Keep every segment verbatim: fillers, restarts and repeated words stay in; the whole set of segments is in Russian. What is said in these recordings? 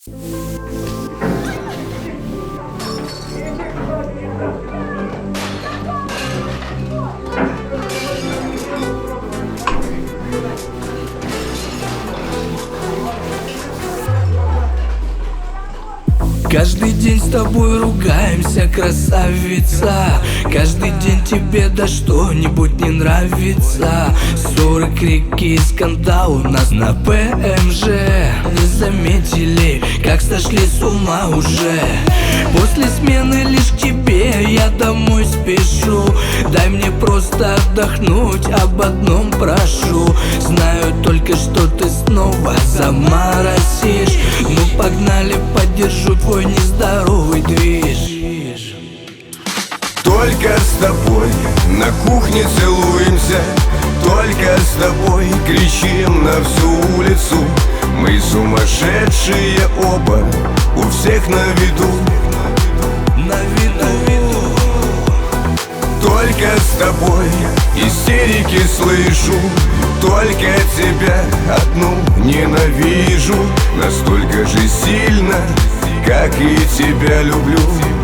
Каждый день с тобой ругаемся, красавица. Каждый день тебе да что-нибудь не нравится. Ссоры, крики и скандал у нас на ПМЖ. Не заметили, как сошли с ума уже. После смены лишь к тебе я домой спешу. Дай мне просто отдохнуть, об одном прошу. Знаю только, что ты снова заморосишь. Ну погнали, поддержу твой нездоровый движ. Только с тобой на кухне целуемся, только с тобой кричим на всю улицу. Мы сумасшедшие оба, у всех на виду. На виду. Только с тобой истерики слышу, только тебя одну ненавижу. Настолько же сильно, как и тебя люблю.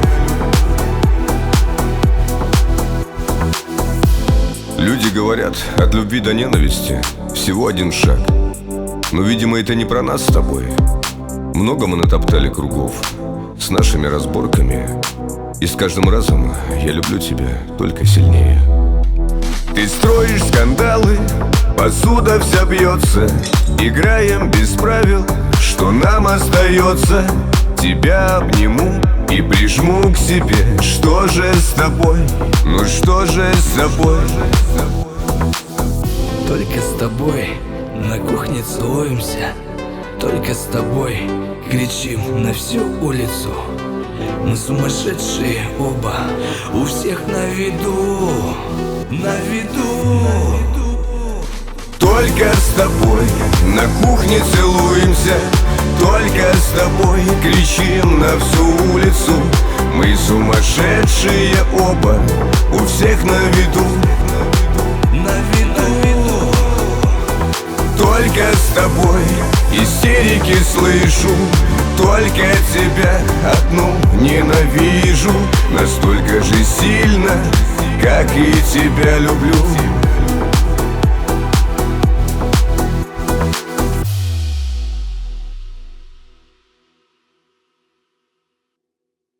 Люди говорят, от любви до ненависти всего один шаг. Но, видимо, это не про нас с тобой. Много мы натоптали кругов с нашими разборками, и с каждым разом я люблю тебя только сильнее. Ты строишь скандалы, посуда вся бьется. Играем без правил, что нам остается? Тебя обниму и прижму к себе. Что же с тобой? Ну что же с тобой? Только с тобой на кухне целуемся, только с тобой кричим на всю улицу. Мы сумасшедшие оба, у всех на виду, на виду. Только с тобой на кухне целуемся, только с тобой кричим на всю улицу. Мы сумасшедшие оба, у всех на виду. На виду. Только с тобой истерики слышу, только тебя одну ненавижу. Настолько же сильно, как и тебя люблю.